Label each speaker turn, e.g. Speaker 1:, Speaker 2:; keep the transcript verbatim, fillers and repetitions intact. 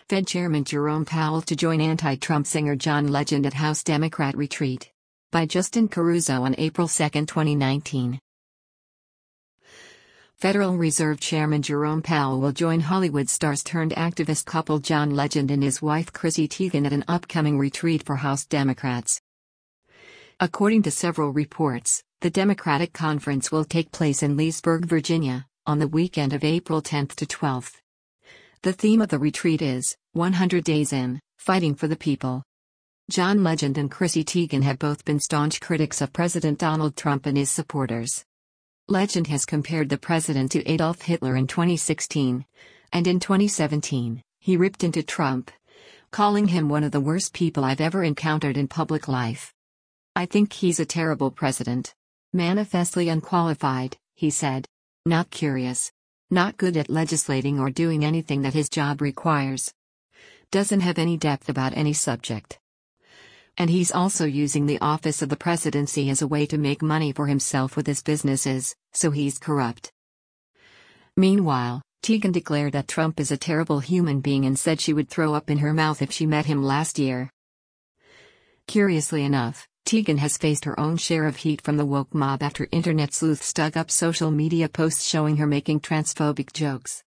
Speaker 1: Fed Chairman Jerome Powell to join anti-Trump singer John Legend at House Democrat retreat. By Justin Caruso on April second, twenty nineteen. Federal Reserve Chairman Jerome Powell will join Hollywood stars-turned-activist couple John Legend and his wife Chrissy Teigen at an upcoming retreat for House Democrats. According to several reports, the Democratic conference will take place in Leesburg, Virginia, on the weekend of April tenth to twelfth. The theme of the retreat is, one hundred days in, Fighting for the People. John Legend and Chrissy Teigen have both been staunch critics of President Donald Trump and his supporters. Legend has compared the president to Adolf Hitler in twenty sixteen, and in twenty seventeen, he ripped into Trump, calling him one of the worst people I've ever encountered in public life. I think he's a terrible president. Manifestly unqualified, he said. Not curious. Not good at legislating or doing anything that his job requires. Doesn't have any depth about any subject. And he's also using the office of the presidency as a way to make money for himself with his businesses, so he's corrupt. Meanwhile, Teigen declared that Trump is a terrible human being and said she would throw up in her mouth if she met him last year. Curiously enough, Teigen has faced her own share of heat from the woke mob after internet sleuths dug up social media posts showing her making transphobic jokes.